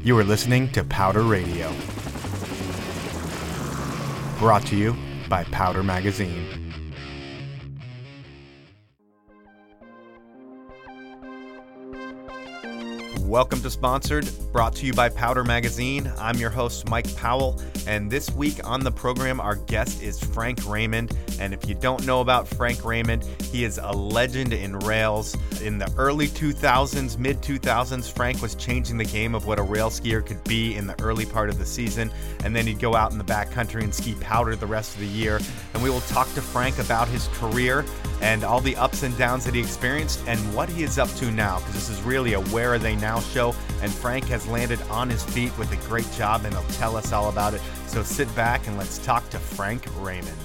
You are listening to Powder Radio. Brought to you by Powder Magazine. Welcome to Sponsored, brought to you by Powder Magazine. I'm your host, Mike Powell, and this week on the program, our guest is Frank Raymond. And if you don't know about Frank Raymond, he is a legend in rails. In the early 2000s, mid-2000s, Frank was changing the game of what a rail skier could be in the early part of the season, and then he'd go out in the backcountry and ski powder the rest of the year. And we will talk to Frank about his career and all the ups and downs that he experienced and what he is up to now, because this is really a Where Are They Now show, and Frank has landed on his feet with a great job, and he'll tell us all about it. So sit back and let's talk to Frank Raymond.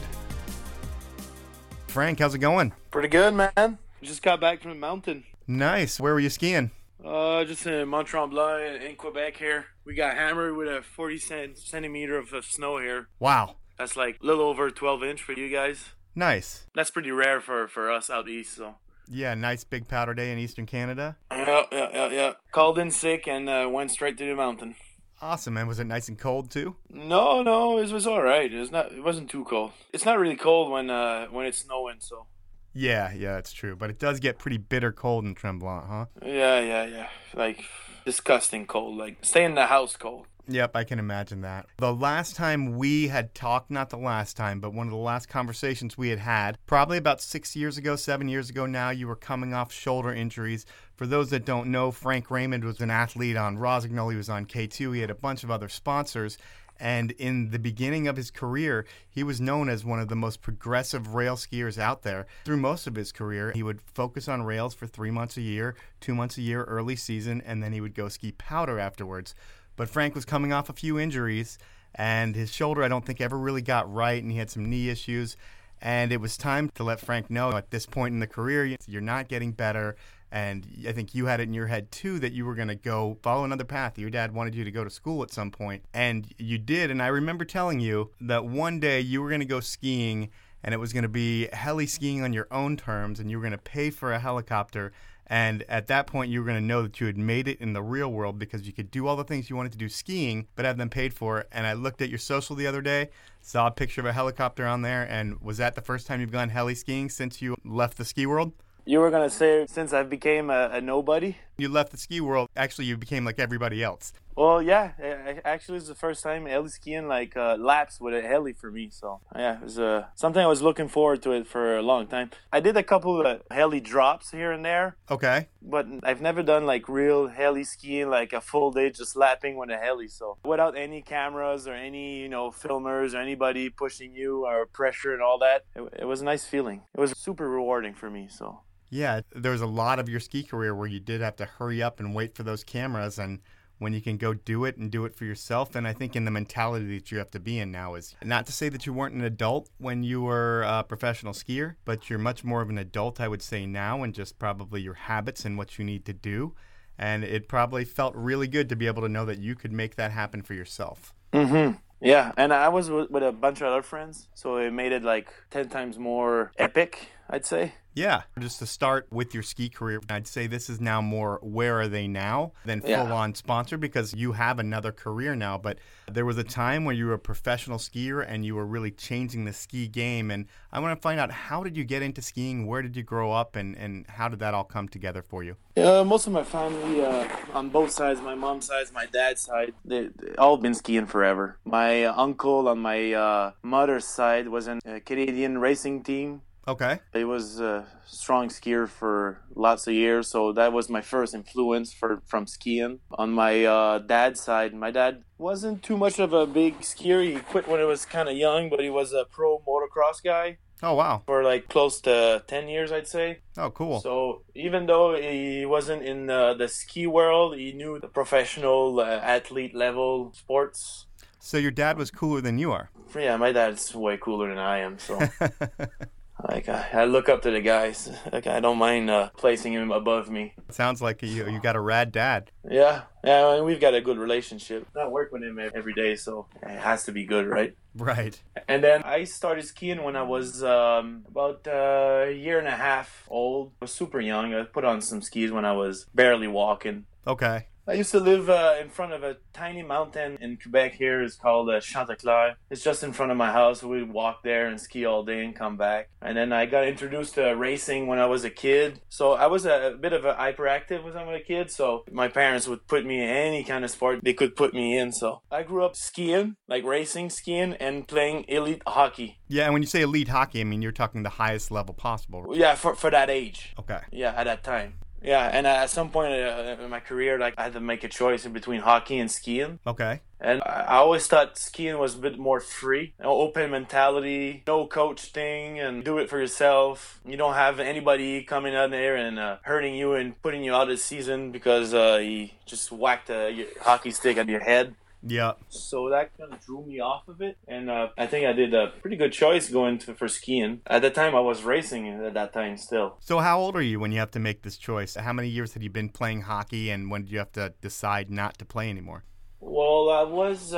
Frank, how's it going? Pretty good, man. Just got back from the mountain. Nice. Where were you skiing? Just in Mont Tremblant in Quebec here. We got hammered with a 40 centimeter of snow here. Wow. That's like a little over 12 inch for you guys. Nice. That's pretty rare for us out east, so. Yeah, nice big powder day in Eastern Canada. Yeah. Called in sick and went straight to the mountain. Awesome, man. Was it nice and cold too? No, it was all right. It wasn't too cold. It's not really cold when it's snowing, so. Yeah, it's true. But it does get pretty bitter cold in Tremblant, huh? Yeah. Like disgusting cold. Like stay in the house cold. Yep, I can imagine that. The last time we had talked, not the last time, but one of the last conversations we had, probably about 7 years ago now, you were coming off shoulder injuries. For those that don't know, Frank Raymond was an athlete on Rossignol. He was on K2. He had a bunch of other sponsors. And in the beginning of his career, he was known as one of the most progressive rail skiers out there. Through most of his career, he would focus on rails for 3 months a year, 2 months a year, early season, and then he would go ski powder afterwards. But Frank was coming off a few injuries, and his shoulder I don't think ever really got right, and he had some knee issues. And it was time to let Frank know at this point in the career, you're not getting better. And I think you had it in your head, too, that you were going to go follow another path. Your dad wanted you to go to school at some point, and you did. And I remember telling you that one day you were going to go skiing, and it was going to be heli skiing on your own terms, and you were going to pay for a helicopter. And at that point, you were going to know that you had made it in the real world because you could do all the things you wanted to do skiing, but have them paid for. And I looked at your social the other day, saw a picture of a helicopter on there, and was that the first time you've gone heli skiing since you left the ski world? You were going to say since I became a nobody? You left the ski world, actually you became like everybody else. Well, yeah, actually it's the first time heli skiing like laps with a heli for me. So yeah, it was something I was looking forward to it for a long time. I did a couple of heli drops here and there. Okay. But I've never done like real heli skiing, like a full day just lapping with a heli. So without any cameras or any, filmers or anybody pushing you or pressure and all that, it was a nice feeling. It was super rewarding for me, so. Yeah, there was a lot of your ski career where you did have to hurry up and wait for those cameras, and when you can go do it and do it for yourself. And I think in the mentality that you have to be in now is not to say that you weren't an adult when you were a professional skier, but you're much more of an adult, I would say, now, and just probably your habits and what you need to do. And it probably felt really good to be able to know that you could make that happen for yourself. Mm-hmm. Yeah, and I was with a bunch of other friends, so it made it like 10 times more epic, I'd say. Yeah, just to start with your ski career, I'd say this is now more Where Are They Now than full-on sponsor, because you have another career now. But there was a time when you were a professional skier and you were really changing the ski game. And I want to find out, how did you get into skiing? Where did you grow up? And how did that all come together for you? Most of my family, on both sides, my mom's side, my dad's side, they all been skiing forever. My uncle on my mother's side was in a Canadian racing team. Okay. He was a strong skier for lots of years, so that was my first influence from skiing. On my dad's side, my dad wasn't too much of a big skier. He quit when he was kind of young, but he was a pro motocross guy. Oh, wow. For like close to 10 years, I'd say. Oh, cool. So even though he wasn't in the ski world, he knew the professional athlete level sports. So your dad was cooler than you are? Yeah, my dad's way cooler than I am, so... Like, I look up to the guys. Like, I don't mind placing him above me. Sounds like you got a rad dad. Yeah, and we've got a good relationship. I work with him every day, so it has to be good, right? Right. And then I started skiing when I was about a year and a half old. I was super young. I put on some skis when I was barely walking. Okay. I used to live in front of a tiny mountain in Quebec here. It's called Chanteclair. It's just in front of my house. We'd walk there and ski all day and come back. And then I got introduced to racing when I was a kid. So I was a bit of a hyperactive when I was a kid. So my parents would put me in any kind of sport they could put me in. So I grew up skiing, like racing, skiing, and playing elite hockey. Yeah, and when you say elite hockey, I mean you're talking the highest level possible. Right? Yeah, for that age. Okay. Yeah, at that time. Yeah, and at some point in my career, like I had to make a choice in between hockey and skiing. Okay. And I always thought skiing was a bit more free, open mentality, no coach thing, and do it for yourself. You don't have anybody coming out there and hurting you and putting you out of the season because he just whacked a hockey stick at your head. Yeah. So that kind of drew me off of it, and I think I did a pretty good choice going for skiing. At the time, I was racing at that time still. So how old are you when you have to make this choice? How many years had you been playing hockey, and when did you have to decide not to play anymore? Well, I was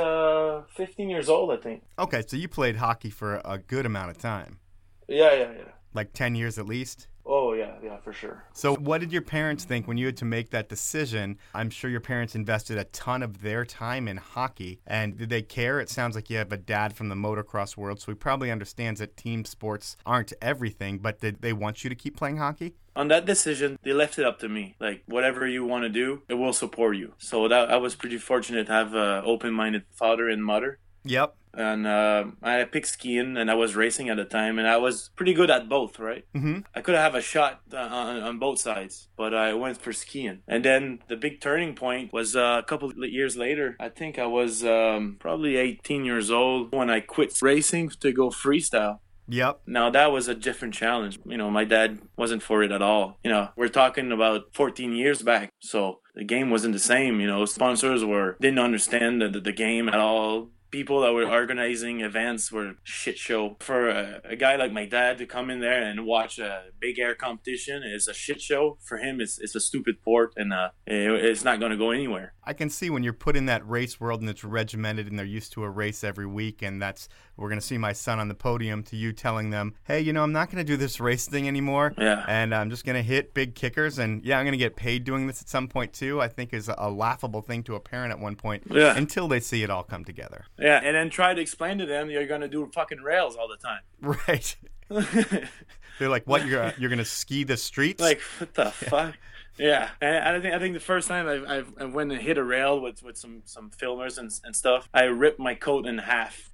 15 years old, I think. Okay, so you played hockey for a good amount of time. Yeah. Like 10 years at least? Oh, yeah, for sure. So what did your parents think when you had to make that decision? I'm sure your parents invested a ton of their time in hockey. And did they care? It sounds like you have a dad from the motocross world, so he probably understands that team sports aren't everything, but did they want you to keep playing hockey? On that decision, they left it up to me. Like, whatever you want to do, it will support you. So I was pretty fortunate to have an open-minded father and mother. Yep. And I picked skiing, and I was racing at the time, and I was pretty good at both, right? Mm-hmm. I could have a shot on both sides, but I went for skiing. And then the big turning point was a couple of years later. I think I was probably 18 years old when I quit racing to go freestyle. Yep. Now, that was a different challenge. My dad wasn't for it at all. We're talking about 14 years back, so the game wasn't the same. Sponsors didn't understand the game at all. People that were organizing events were shit show. For a guy like my dad to come in there and watch a big air competition is a shit show. For him, it's a stupid sport, and it's not going to go anywhere. I can see when you're put in that race world and it's regimented and they're used to a race every week, and we're going to see my son on the podium to you telling them, hey, I'm not going to do this race thing anymore. Yeah. And I'm just going to hit big kickers, and yeah, I'm going to get paid doing this at some point too, I think is a laughable thing to a parent at one point until they see it all come together. Yeah, and then try to explain to them you're going to do fucking rails all the time. Right. They're like, what, you're going to ski the streets? Like, what the fuck? Yeah, and I think the first time I went and hit a rail with some filmers and stuff, I ripped my coat in half.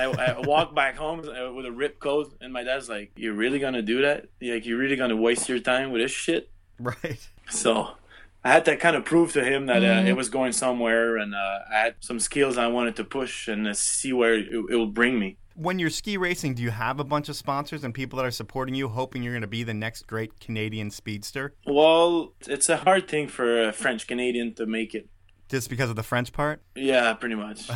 I walked back home with a ripped coat, and my dad's like, "You're really gonna do that? Like, you're really gonna waste your time with this shit?" Right. So I had to kind of prove to him that it was going somewhere, and I had some skills I wanted to push and see where it will bring me. When you're ski racing, do you have a bunch of sponsors and people that are supporting you, hoping you're going to be the next great Canadian speedster? Well, it's a hard thing for a French Canadian to make it. Just because of the French part? Yeah, pretty much.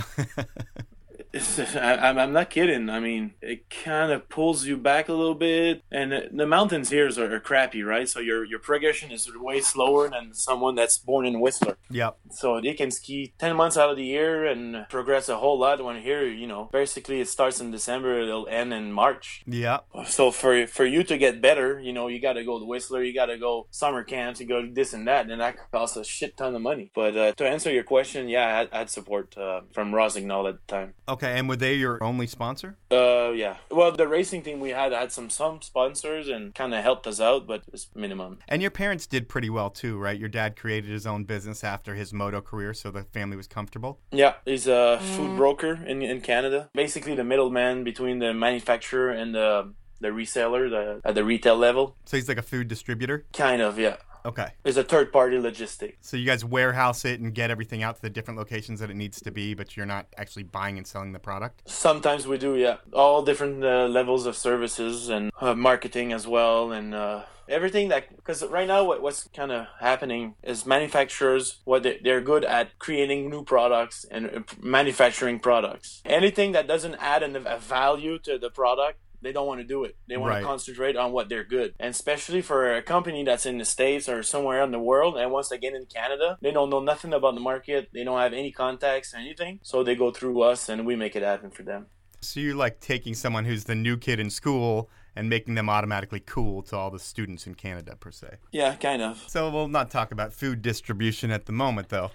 I'm not kidding. I mean, it kind of pulls you back a little bit, and the mountains here are crappy, right? So your progression is way slower than someone that's born in Whistler. Yep. So they can ski 10 months out of the year and progress a whole lot. When here, basically it starts in December, it'll end in March. Yep. So for you to get better, you got to go to Whistler, you got to go summer camps, you go this and that, and that costs a shit ton of money. But to answer your question, yeah, I had support from Rosignol at the time. Okay, and were they your only sponsor? Yeah. Well, the racing team we had some sponsors and kind of helped us out, but it's minimum. And your parents did pretty well too, right? Your dad created his own business after his moto career, so the family was comfortable? Yeah, he's a food broker in Canada. Basically the middleman between the manufacturer and the reseller at the retail level. So he's like a food distributor? Kind of, yeah. Okay. It's a third-party logistic. So you guys warehouse it and get everything out to the different locations that it needs to be, but you're not actually buying and selling the product? Sometimes we do, yeah. All different levels of services and marketing as well, and everything that... Because right now what's kind of happening is manufacturers, they're good at creating new products and manufacturing products. Anything that doesn't add a value to the product, they don't want to do it. They want to concentrate on what they're good. And especially for a company that's in the States or somewhere in the world and wants to get in Canada, they don't know nothing about the market. They don't have any contacts or anything. So they go through us and we make it happen for them. So you're like taking someone who's the new kid in school and making them automatically cool to all the students in Canada, per se. Yeah, kind of. So we'll not talk about food distribution at the moment, though.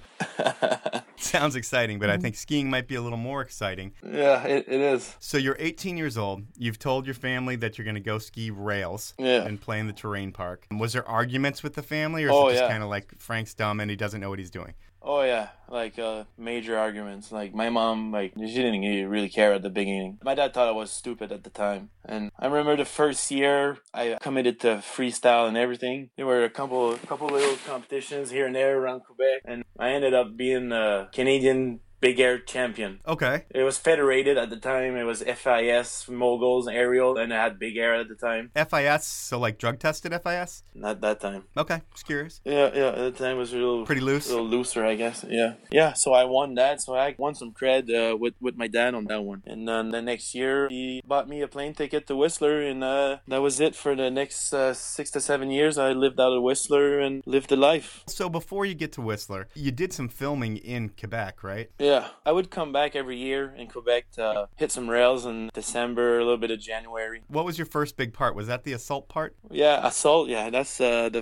Sounds exciting, but I think skiing might be a little more exciting. Yeah, it is. So you're 18 years old. You've told your family that you're going to go ski rails and play in the terrain park. Was there arguments with the family, or is it just kind of like Frank's dumb and he doesn't know what he's doing? Oh, yeah. Like, major arguments. Like, my mom, like, she didn't really care at the beginning. My dad thought I was stupid at the time. And I remember the first year, I committed to freestyle and everything. There were a couple little competitions here and there around Quebec. And I ended up being a Canadian big air champion. Okay. It was federated at the time. It was FIS, moguls, aerial, and I had big air at the time. FIS, so like drug tested FIS? Not that time. Okay, just curious. Yeah, at the time it was pretty loose. A little looser, I guess. Yeah. So I won that. So I won some cred with my dad on that one. And then the next year he bought me a plane ticket to Whistler, and that was it for the next 6 to 7 years. I lived out of Whistler and lived the life. So before you get to Whistler, you did some filming in Quebec, right? Yeah, I would come back every year in Quebec to hit some rails in December, a little bit of January. What was your first big part? Was that the assault part? Yeah, assault. Yeah, that's the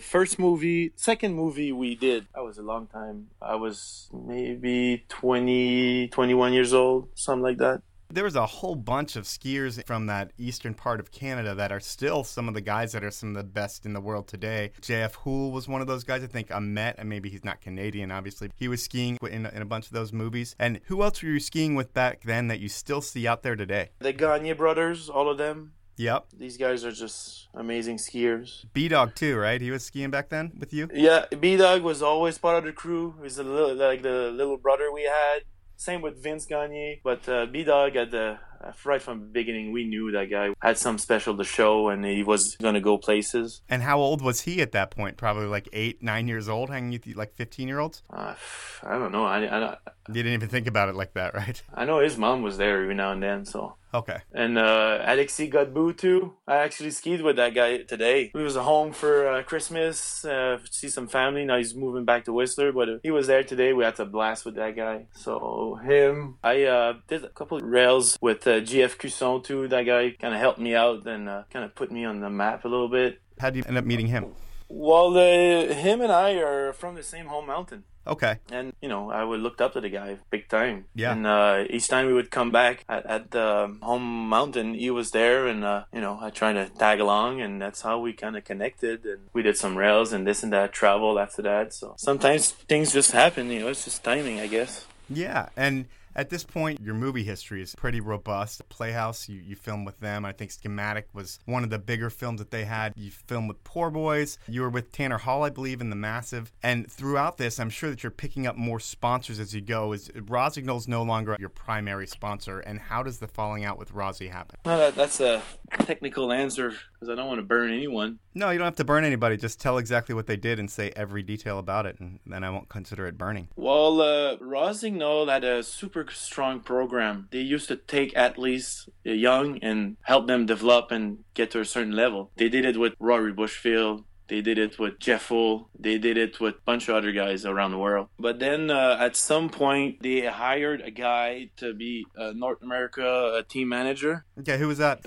second movie we did. That was a long time. I was maybe 20, 21 years old, something like that. There was a whole bunch of skiers from that eastern part of Canada that are still some of the guys that are some of the best in the world today. JF Houle was one of those guys. I think Ahmet, and maybe he's not Canadian, obviously. He was skiing in a bunch of those movies. And who else were you skiing with back then that you still see out there today? The Gagne brothers, all of them. Yep. These guys are just amazing skiers. B-Dog too, right? He was skiing back then with you? Yeah, B-Dog was always part of the crew. He was the little brother we had. Same with Vince Gagne, but B-Dog right from the beginning, we knew that guy had something special to show, and he was going to go places. And how old was he at that point? Probably like 8, 9 years old, hanging with like 15-year-olds? I don't know. I you didn't even think about it like that, right? I know his mom was there every now and then, so... Okay. And Alexis Godbout, too. I actually skied with that guy today. He was home for Christmas, see some family. Now he's moving back to Whistler, but he was there today. We had to blast with that guy. So him. I did a couple of rails with GF Cusson, too. That guy kind of helped me out and kind of put me on the map a little bit. How did you end up meeting him? Well, him and I are from the same home mountain. Okay. And, I would looked up to the guy big time. Yeah. And each time we would come back at the home mountain, he was there, and, I tried to tag along, and that's how we kind of connected. And we did some rails and this and that, travel after that. So sometimes things just happen, it's just timing, I guess. Yeah. And at this point, your movie history is pretty robust. Playhouse, you filmed with them. I think Schematic was one of the bigger films that they had. You filmed with Poor Boys. You were with Tanner Hall, I believe, in The Massive. And throughout this, I'm sure that you're picking up more sponsors as you go. Is Rosignol's no longer your primary sponsor? And how does the falling out with Rossi happen? Well, that's a technical answer because I don't want to burn anyone. No, you don't have to burn anybody. Just tell exactly what they did and say every detail about it, and then I won't consider it burning. Well, Rosignol had a super strong program. They used to take athletes young and help them develop and get to a certain level. They did it with Rory Bushfield. They did it with Jeff Hull. They did it with a bunch of other guys around the world. But then at some point, they hired a guy to be North America team manager. Okay, who was that?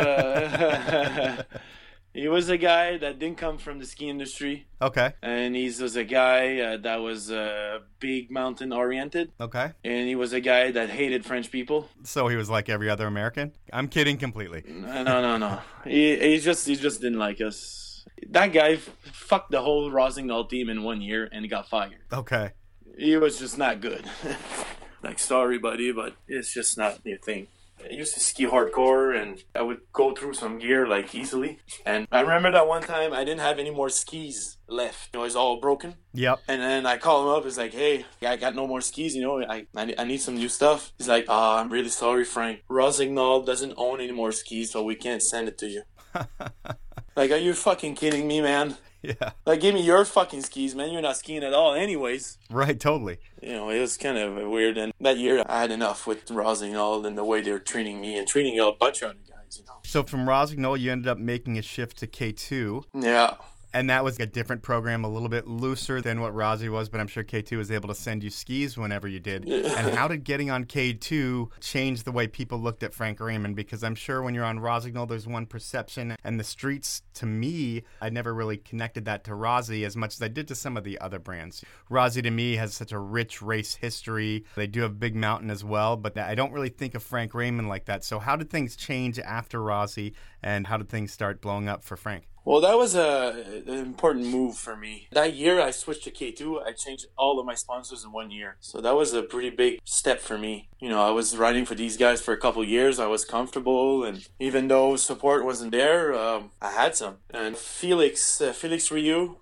He was a guy that didn't come from the ski industry. Okay. And he was a guy that was big mountain oriented. Okay. And he was a guy that hated French people. So he was like every other American? I'm kidding completely. No. He just didn't like us. That guy fucked the whole Rosignol team in 1 year and he got fired. Okay. He was just not good. Like, sorry, buddy, but it's just not your thing. I used to ski hardcore, and I would go through some gear, like, easily. And I remember that one time I didn't have any more skis left. It's all broken. Yep. And then I call him up. It's like, hey, I got no more skis, I need some new stuff. He's like, I'm really sorry, Frank. Rosignol doesn't own any more skis, so we can't send it to you. Like, are you fucking kidding me, man? Yeah. Like, give me your fucking skis, man. You're not skiing at all anyways. Right, totally. It was kind of weird. And that year, I had enough with Rosignol and the way they were treating me and treating a bunch of other guys, So from Rosignol, you ended up making a shift to K2. Yeah. And that was a different program, a little bit looser than what Rossi was, but I'm sure K2 was able to send you skis whenever you did. And how did getting on K2 change the way people looked at Frank Raymond? Because I'm sure when you're on Rossignol, there's one perception. And the streets, to me, I never really connected that to Rossi as much as I did to some of the other brands. Rossi, to me, has such a rich race history. They do have Big Mountain as well, but I don't really think of Frank Raymond like that. So how did things change after Rossi, and how did things start blowing up for Frank? Well, that was an important move for me. That year I switched to K2, I changed all of my sponsors in 1 year. So that was a pretty big step for me. You know, I was riding for these guys for a couple of years. I was comfortable, and even though support wasn't there, I had some. And Felix Rioux,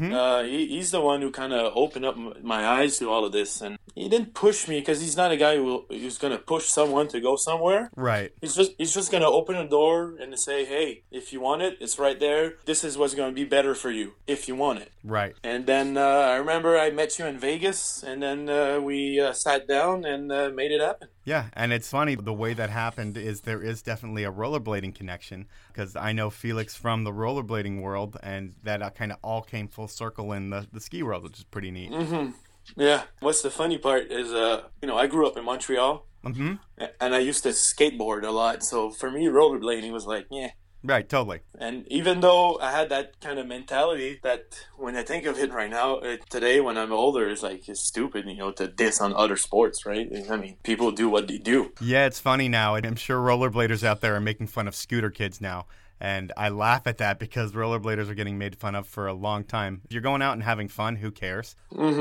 he's the one who kind of opened up my eyes to all of this, and he didn't push me because he's not a guy who's going to push someone to go somewhere. Right. He's just going to open a door and say, hey, if you want it, it's right there. This is what's going to be better for you if you want it. Right. And then I remember I met you in Vegas, and then we sat down and made it happen. Yeah, and it's funny, the way that happened is there is definitely a rollerblading connection, because I know Felix from the rollerblading world, and that kind of all came full circle in the ski world, which is pretty neat. Mm-hmm. Yeah. What's the funny part is, I grew up in Montreal, and I used to skateboard a lot, so for me, rollerblading was like, yeah. Right, totally. And even though I had that kind of mentality, that when I think of it right now, today when I'm older, it's stupid, to diss on other sports, right? I mean, people do what they do. Yeah, it's funny now. I'm sure rollerbladers out there are making fun of scooter kids now. And I laugh at that because rollerbladers are getting made fun of for a long time. If you're going out and having fun, who cares?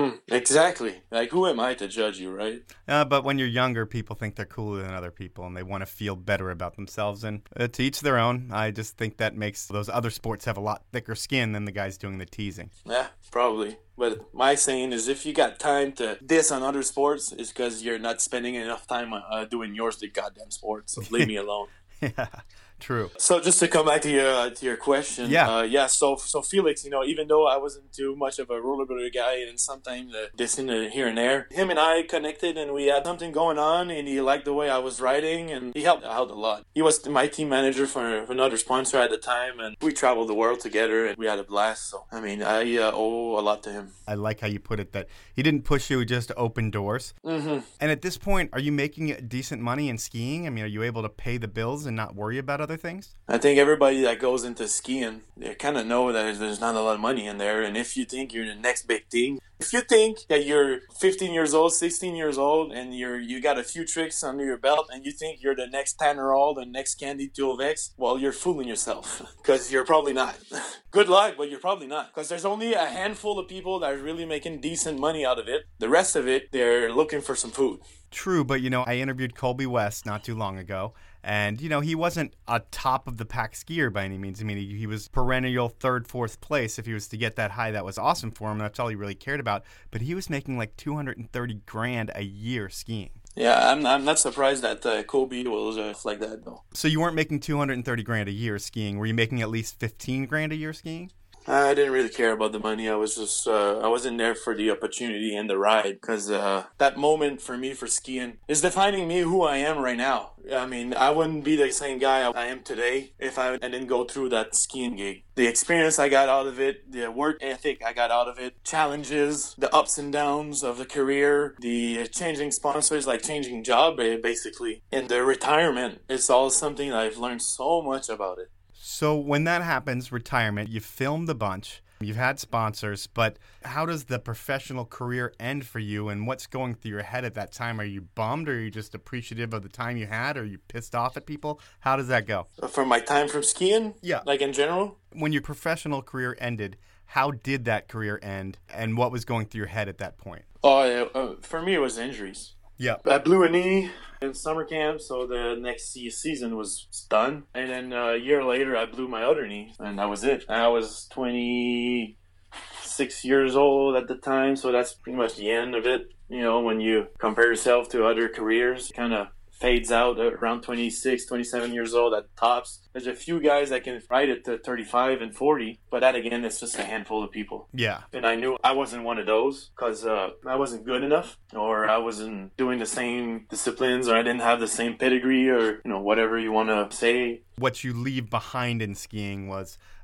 Exactly. Like, who am I to judge you, right? But when you're younger, people think they're cooler than other people, and they want to feel better about themselves. And to each their own. I just think that makes those other sports have a lot thicker skin than the guys doing the teasing. Yeah, probably. But my saying is, if you got time to diss on other sports, it's because you're not spending enough time doing yours, the goddamn sports. So leave me alone. Yeah. True. So just to come back to your question, So Felix, even though I wasn't too much of a rollerblader guy, and sometimes dissing here and there, him and I connected, and we had something going on, and he liked the way I was riding, and he helped out a lot. He was my team manager for another sponsor at the time, and we traveled the world together, and we had a blast. So I mean, I owe a lot to him. I like how you put it, that he didn't push you, just to open doors. And at this point, are you making decent money in skiing? I mean, are you able to pay the bills and not worry about other things? I think everybody that goes into skiing, they kind of know that there's not a lot of money in there. And if you think you're the next big thing, if you think that you're 15 years old, 16 years old, and you got a few tricks under your belt, and you think you're the next Tanner Hall, the next Candy Tulvex, well, you're fooling yourself, because you're probably not. Good luck, but you're probably not. Because there's only a handful of people that are really making decent money out of it. The rest of it, they're looking for some food. True, but I interviewed Colby West not too long ago, and he wasn't a top of the pack skier by any means. I mean, he was perennial third, fourth place. If he was to get that high, that was awesome for him. That's all he really cared about. But he was making like $230,000 a year skiing. Yeah, I'm not surprised that Kobe was like that though. So you weren't making $230,000 a year skiing. Were you making at least $15,000 a year skiing? I didn't really care about the money. I was just, I wasn't there for the opportunity and the ride, because that moment for me for skiing is defining me, who I am right now. I mean, I wouldn't be the same guy I am today if I didn't go through that skiing gig. The experience I got out of it, the work ethic I got out of it, challenges, the ups and downs of the career, the changing sponsors, like changing job basically, and the retirement. It's all something I've learned so much about it. So when that happens, retirement, you've filmed a bunch, you've had sponsors, but how does the professional career end for you, and what's going through your head at that time? Are you bummed, or are you just appreciative of the time you had, or are you pissed off at people? How does that go? From my time from skiing? Yeah. Like in general? When your professional career ended, how did that career end, and what was going through your head at that point? For me, it was injuries. Yeah. I blew a knee in summer camp, so the next season was done. And then a year later, I blew my other knee, and that was it. I was 26 years old at the time, so that's pretty much the end of it. When you compare yourself to other careers, it kind of fades out around 26, 27 years old at tops. There's a few guys that can ride it to 35 and 40, but that again, it's just a handful of people. Yeah. And I knew I wasn't one of those, because I wasn't good enough, or I wasn't doing the same disciplines, or I didn't have the same pedigree, or whatever you want to say. What you leave behind in skiing was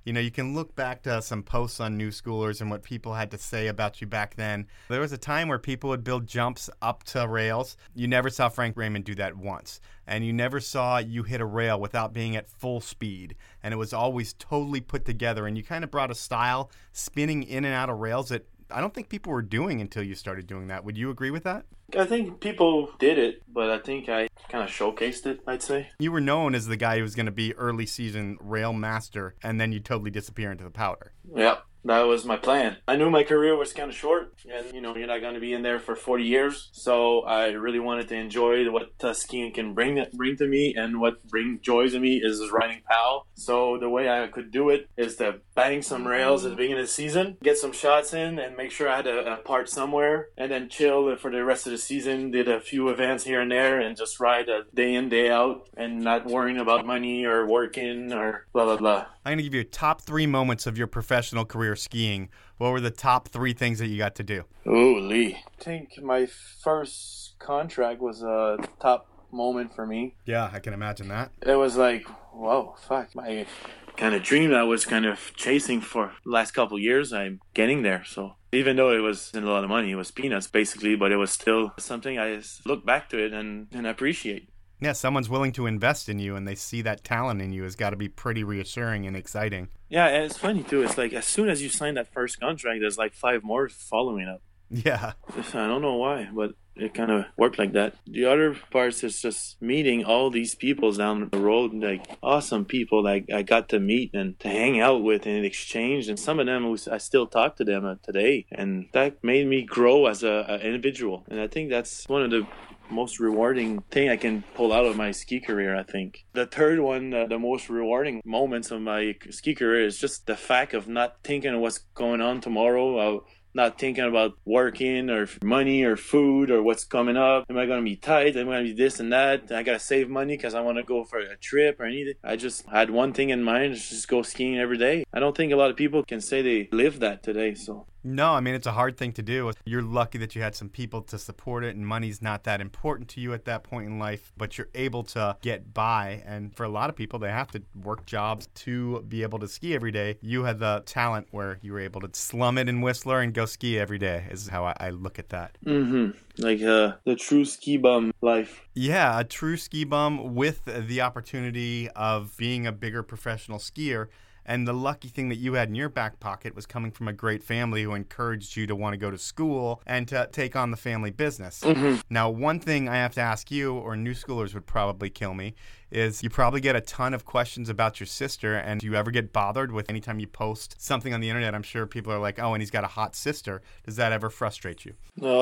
You know, you can look back to some posts on New Schoolers and what people had to say about you back then. There was a time where people would build jumps up to rails. You never saw Frank Raymond do that once. And you never saw you hit a rail without being at full speed. And it was always totally put together. And you kind of brought a style spinning in and out of rails that I don't think people were doing until you started doing that. Would you agree with that? I think people did it, but I think I kind of showcased it, I'd say. You were known as the guy who was going to be early season rail master, and then you totally disappear into the powder. Yeah. That was my plan. I knew my career was kind of short, and you're not going to be in there for 40 years. So I really wanted to enjoy what skiing can bring to me, and what brings joy to me is riding POW. So the way I could do it is to bang some rails at the beginning of the season, get some shots in, and make sure I had a part somewhere, and then chill for the rest of the season. Did a few events here and there, and just ride a day in, day out, and not worrying about money or working or blah blah blah. I'm going to give you top 3 moments of your professional career skiing. What were the top 3 things that you got to do? Oh, Lee. I think my first contract was a top moment for me. Yeah, I can imagine that. It was like, whoa, fuck. My kind of dream I was kind of chasing for the last couple of years, I'm getting there. So even though it wasn't a lot of money, it was peanuts basically, but it was still something I look back to it and appreciate. Yeah, someone's willing to invest in you and they see that talent in you has got to be pretty reassuring and exciting. Yeah, and it's funny too. It's like as soon as you sign that first contract, there's like 5 more following up. Yeah. I don't know why, but it kind of worked like that. The other parts is just meeting all these people down the road, like awesome people like I got to meet and to hang out with and exchange. And some of them, I still talk to them today. And that made me grow as an individual. And I think that's one of the most rewarding thing I can pull out of my ski career, I think. The third one, the most rewarding moments of my ski career is just the fact of not thinking of what's going on tomorrow, not thinking about working or money or food or what's coming up. Am I going to be tight? Am I going to be this and that? I got to save money because I want to go for a trip or anything. I just had one thing in mind, just go skiing every day. I don't think a lot of people can say they live that today, so... No, I mean, it's a hard thing to do. You're lucky that you had some people to support it, and money's not that important to you at that point in life, but you're able to get by. And for a lot of people, they have to work jobs to be able to ski every day. You had the talent where you were able to slum it in Whistler and go ski every day, is how I look at that. Mm-hmm. Like the true ski bum life. Yeah, a true ski bum with the opportunity of being a bigger professional skier. And the lucky thing that you had in your back pocket was coming from a great family who encouraged you to want to go to school and to take on the family business. Mm-hmm. Now, one thing I have to ask you, or New Schoolers would probably kill me, is you probably get a ton of questions about your sister, and do you ever get bothered with anytime you post something on the internet? I'm sure people are like, oh, and he's got a hot sister. Does that ever frustrate you?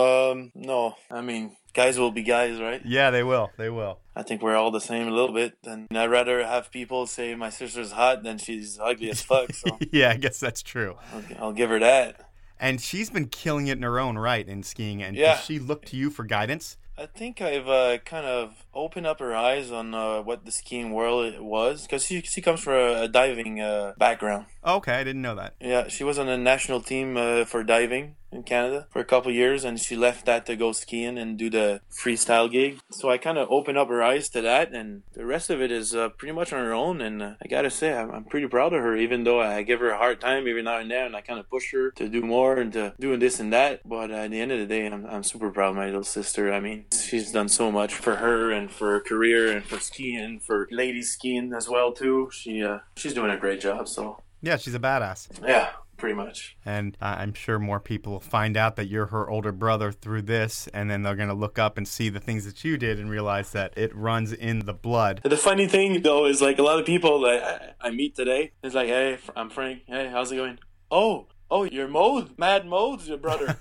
No. I mean, guys will be guys, right? Yeah, they will. They will. I think we're all the same a little bit. And I'd rather have people say my sister's hot than she's ugly as fuck. So yeah, I guess that's true. I'll give her that. And she's been killing it in her own right in skiing. And yeah. Does she look to you for guidance? I think I've kind of opened up her eyes on what the skiing world was, because she comes from a diving background. Okay, I didn't know that. Yeah, she was on the national team for diving in Canada for a couple of years, and she left that to go skiing and do the freestyle gig. So I kind of opened up her eyes to that, and the rest of it is pretty much on her own. And I gotta say, I'm pretty proud of her, even though I give her a hard time every now and then, and I kind of push her to do more and to doing this and that. But at the end of the day, I'm super proud of my little sister. I mean, she's done so much for her and for her career and for skiing, for ladies skiing as well too. She's doing a great job. So yeah, she's a badass. Yeah. Pretty much. And I'm sure more people will find out that you're her older brother through this, and then they're going to look up and see the things that you did and realize that it runs in the blood. The funny thing, though, is like a lot of people that I meet today, it's like, hey, I'm Frank. Hey, how's it going? Oh, you're Mode. Mad Mode's your brother.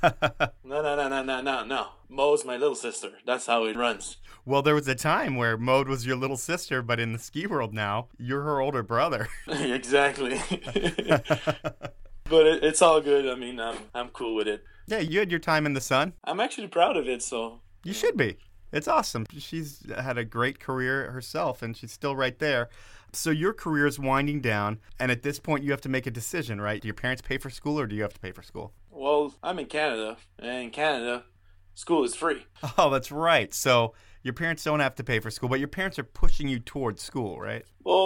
No. Mode's my little sister. That's how it runs. Well, there was a time where Mode was your little sister, but in the ski world now, you're her older brother. Exactly. But it's all good. I mean, I'm cool with it. Yeah, you had your time in the sun. I'm actually proud of it, so... You should be. It's awesome. She's had a great career herself, and she's still right there. So your career is winding down, and at this point you have to make a decision, right? Do your parents pay for school, or do you have to pay for school? Well, I'm in Canada, and in Canada, school is free. Oh, that's right. So your parents don't have to pay for school, but your parents are pushing you towards school, right? Well,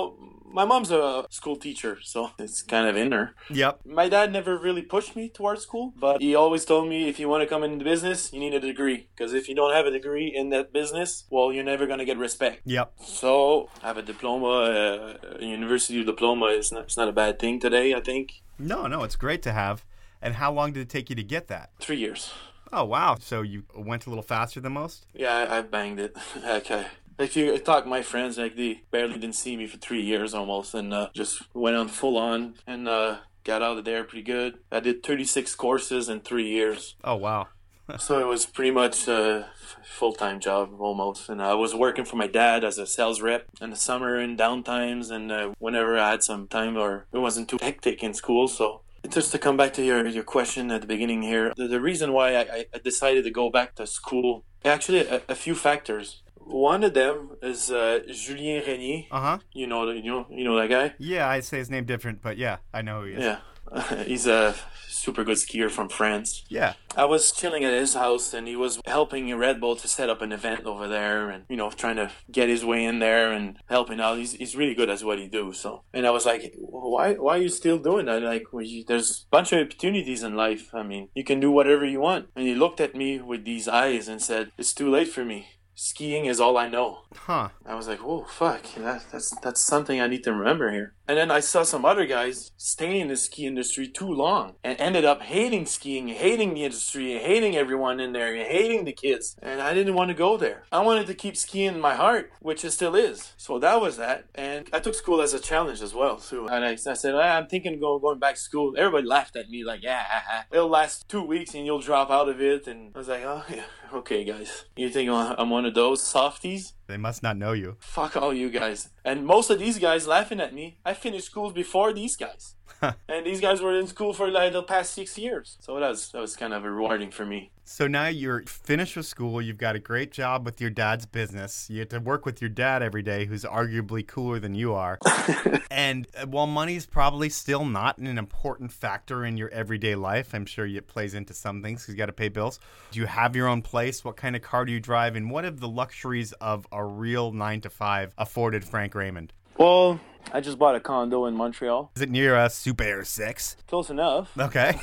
My mom's a school teacher, so it's kind of in her. Yep. My dad never really pushed me towards school, but he always told me if you want to come into business, you need a degree. Because if you don't have a degree in that business, well, you're never going to get respect. Yep. So I have a diploma, a university diploma. It's not a bad thing today, I think. No, it's great to have. And how long did it take you to get that? 3 years. Oh, wow. So you went a little faster than most? Yeah, I banged it. Okay. If you talk to my friends, like they barely didn't see me for 3 years almost, and just went on full on and got out of there pretty good. I did 36 courses in 3 years. Oh, wow. So it was pretty much a full-time job almost. And I was working for my dad as a sales rep in the summer and downtimes and whenever I had some time or it wasn't too hectic in school. So just to come back to your question at the beginning here, the reason why I decided to go back to school, actually a few factors. One of them is Julien Renier. Uh-huh. You know that guy? Yeah, I say his name different, but yeah, I know who he is. Yeah. He's a super good skier from France. Yeah. I was chilling at his house and he was helping Red Bull to set up an event over there and, trying to get his way in there and helping out. He's really good at what he do. So, and I was like, why are you still doing that? Like, there's a bunch of opportunities in life. I mean, you can do whatever you want. And he looked at me with these eyes and said, it's too late for me. Skiing is all I know. Huh. I was like, whoa, fuck. That's something I need to remember here. And then I saw some other guys stay in the ski industry too long and ended up hating skiing, hating the industry, hating everyone in there, hating the kids. And I didn't want to go there. I wanted to keep skiing in my heart, which it still is. So that was that. And I took school as a challenge as well, too. And I said, I'm thinking of going back to school. Everybody laughed at me like, yeah, it'll last 2 weeks and you'll drop out of it. And I was like, oh, yeah, okay, guys. You think I'm one of those softies? They must not know you. Fuck all you guys. And most of these guys laughing at me, I finished school before these guys. And these guys were in school for like the past 6 years. So that was kind of rewarding for me. So now you're finished with school. You've got a great job with your dad's business. You have to work with your dad every day, who's arguably cooler than you are. And while money's probably still not an important factor in your everyday life, I'm sure it plays into some things because you got to pay bills. Do you have your own place? What kind of car do you drive? And what have the luxuries of a real 9-to-5 afforded Frank Raymond? Well, I just bought a condo in Montreal. Is it near a Super 6? Close enough. Okay.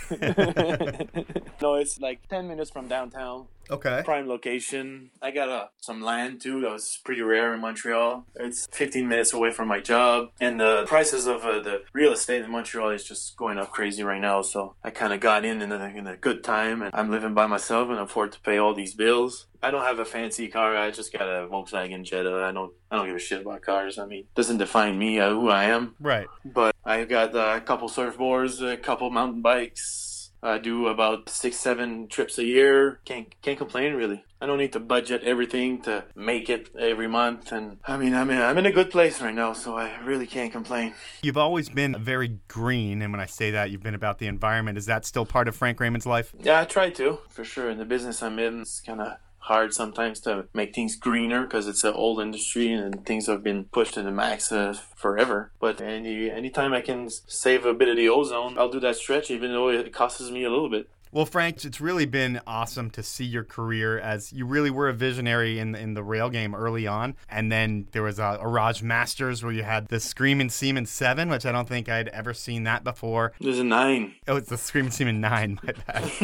No, it's like 10 minutes from downtown. Okay. Prime location. I got some land too that was pretty rare in Montreal. It's 15 minutes away from my job. And the prices of the real estate in Montreal is just going up crazy right now. So I kind of got in a good time. And I'm living by myself and afford to pay all these bills. I don't have a fancy car. I just got a Volkswagen Jetta. I don't give a shit about cars. I mean, it doesn't define me, who I am. Right. But I got a couple surfboards, a couple mountain bikes. I do about 6-7 trips a year. Can't complain really. I don't need to budget everything to make it every month, and I'm in a good place right now, so I really can't complain. You've always been very green, and when I say that, you've been about the environment. Is that still part of Frank Raymond's life? Yeah, I try to, for sure. In the business I'm in, it's kind of hard sometimes to make things greener because it's an old industry and things have been pushed to the max forever. But anytime I can save a bit of the ozone, I'll do that stretch even though it costs me a little bit. Well, Frank, it's really been awesome to see your career as you really were a visionary in the rail game early on. And then there was a Raj Masters where you had the Screamin' Seaman 7, which I don't think I'd ever seen that before. There's a 9. Oh, it's the Screamin' Seaman 9, my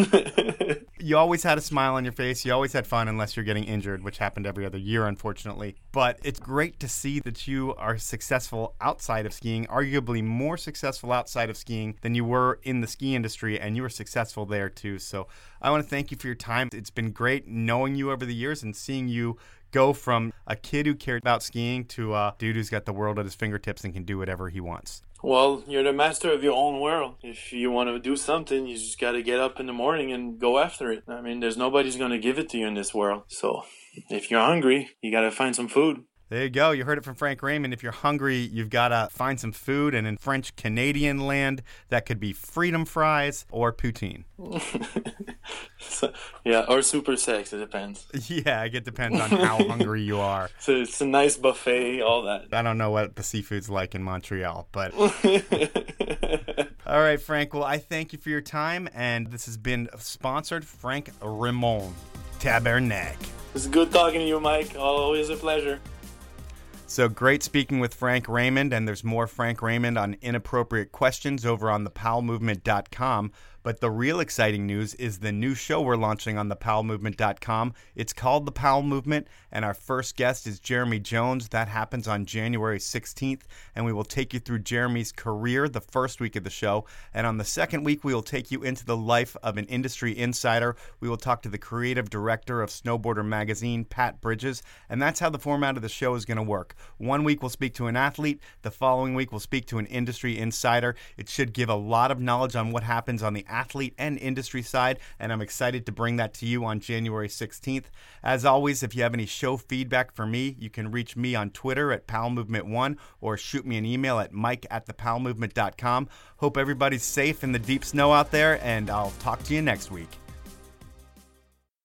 bad. You always had a smile on your face. You always had fun unless you're getting injured, which happened every other year, unfortunately. But it's great to see that you are successful outside of skiing, arguably more successful outside of skiing than you were in the ski industry, and you were successful there too. So I want to thank you for your time. It's been great knowing you over the years and seeing you go from a kid who cared about skiing to a dude who's got the world at his fingertips and can do whatever he wants. Well, you're the master of your own world. If you want to do something, you just got to get up in the morning and go after it. I mean, there's nobody's going to give it to you in this world. So if you're hungry, you got to find some food. There you go. You heard it from Frank Raymond. If you're hungry, you've got to find some food. And in French-Canadian land, that could be freedom fries or poutine. Yeah, or super sex. It depends. Yeah, it depends on how hungry you are. So it's a nice buffet, all that. I don't know what the seafood's like in Montreal, but... All right, Frank. Well, I thank you for your time. And this has been sponsored Frank Raymond, Tabernac. It's good talking to you, Mike. Always a pleasure. So great speaking with Frank Raymond, and there's more Frank Raymond on inappropriate questions over on thepowellmovement.com. But the real exciting news is the new show we're launching on thepowellmovement.com. It's called The Powell Movement, and our first guest is Jeremy Jones. That happens on January 16th, and we will take you through Jeremy's career the first week of the show. And on the second week, we will take you into the life of an industry insider. We will talk to the creative director of Snowboarder Magazine, Pat Bridges, and that's how the format of the show is going to work. One week we'll speak to an athlete. The following week we'll speak to an industry insider. It should give a lot of knowledge on what happens on the athlete and industry side, and I'm excited to bring that to you on January 16th. As always, if you have any show feedback for me, you can reach me on Twitter at PowellMovement1 or shoot me an email at mike@thepowellmovement.com. Hope everybody's safe in the deep snow out there, and I'll talk to you next week.